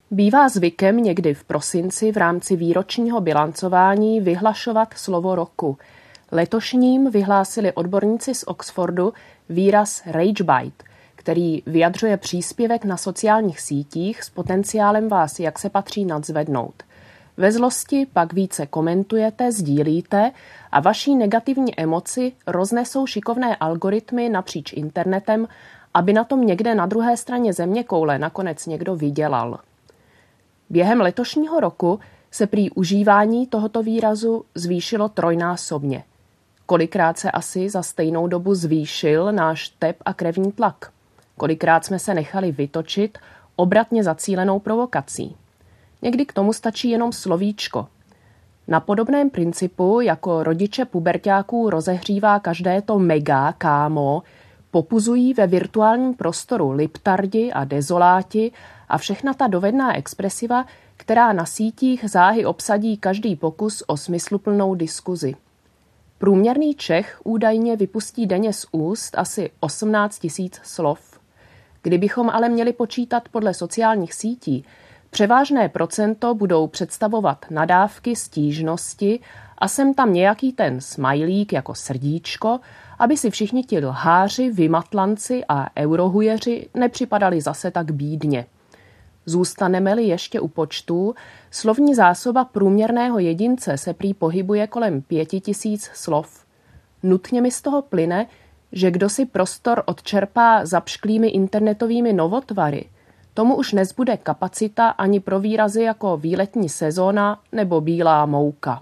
Bývá zvykem někdy v prosinci v rámci výročního bilancování vyhlašovat slovo roku. Letošním vyhlásili odborníci z Oxfordu výraz ragebite, který vyjadřuje příspěvek na sociálních sítích s potenciálem vás jak se patří nadzvednout. Ve zlosti pak více komentujete, sdílíte a vaší negativní emoci roznesou šikovné algoritmy napříč internetem, aby na tom někde na druhé straně zeměkoule nakonec někdo vydělal. Během letošního roku se prý užívání tohoto výrazu zvýšilo trojnásobně. Kolikrát se asi za stejnou dobu zvýšil náš tep a krevní tlak? Kolikrát jsme se nechali vytočit obratně zacílenou provokací? Někdy k tomu stačí jenom slovíčko. Na podobném principu, jako rodiče puberťáků rozehřívá každé to mega, kámo, popuzují ve virtuálním prostoru liptardi a dezoláti a všechna ta dovedná expresiva, která na sítích záhy obsadí každý pokus o smysluplnou diskuzi. Průměrný Čech údajně vypustí denně z úst asi 18 000 slov. Kdybychom ale měli počítat podle sociálních sítí, převážné procento budou představovat nadávky, stížnosti a sem tam nějaký ten smajlík jako srdíčko, aby si všichni ti lháři, vymatlanci a eurohujeři nepřipadali zase tak bídně. Zůstaneme-li ještě u počtů, slovní zásoba průměrného jedince se prý pohybuje kolem 5000 slov. Nutně mi z toho plyne, že kdo si prostor odčerpá zapšklými internetovými novotvary, tomu už nezbude kapacita ani pro výrazy jako výletní sezóna nebo bílá mouka.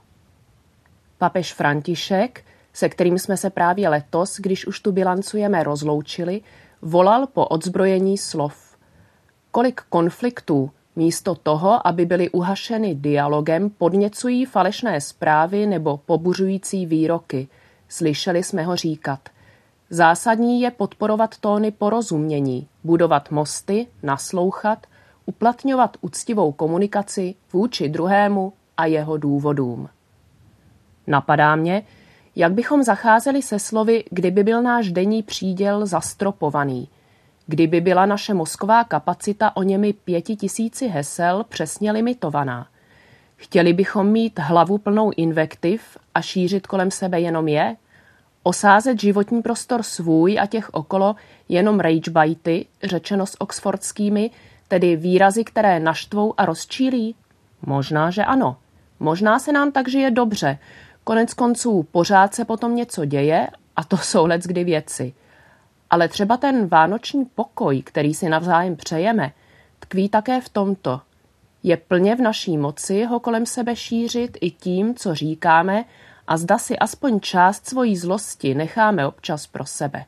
Papež František, se kterým jsme se právě letos, když už tu bilancujeme, rozloučili, volal po odzbrojení slov. Kolik konfliktů místo toho, aby byly uhašeny dialogem, podněcují falešné zprávy nebo pobuřující výroky. Slyšeli jsme ho říkat. Zásadní je podporovat tóny porozumění, budovat mosty, naslouchat, uplatňovat úctivou komunikaci vůči druhému a jeho důvodům. Napadá mě, jak bychom zacházeli se slovy, kdyby byl náš denní příděl zastropovaný, kdyby byla naše mozková kapacita o němi 5000 hesel přesně limitovaná. Chtěli bychom mít hlavu plnou invektiv a šířit kolem sebe jenom je? Osázet životní prostor svůj a těch okolo jenom ragebajty, řečeno s oxfordskými, tedy výrazy, které naštvou a rozčílí? Možná, že ano. Možná se nám tak žije dobře. Konec konců pořád se potom něco děje a to jsou leckdy věci. Ale třeba ten vánoční pokoj, který si navzájem přejeme, tkví také v tomto. Je plně v naší moci ho kolem sebe šířit i tím, co říkáme, a zda si aspoň část svojí zlosti necháme občas pro sebe.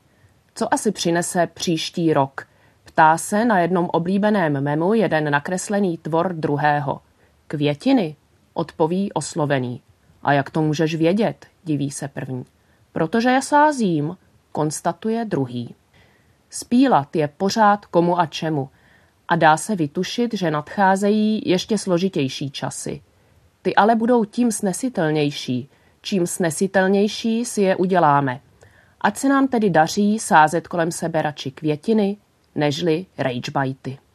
Co asi přinese příští rok? Ptá se na jednom oblíbeném memu jeden nakreslený tvor druhého. Květiny, odpoví oslovený. A jak to můžeš vědět, diví se první. Protože je sázím, konstatuje druhý. Spílat je pořád komu a čemu a dá se vytušit, že nadcházejí ještě složitější časy. Ty ale budou tím snesitelnější. Čím snesitelnější si je uděláme. Ať se nám tedy daří sázet kolem sebe radši květiny, nežli ragebajty.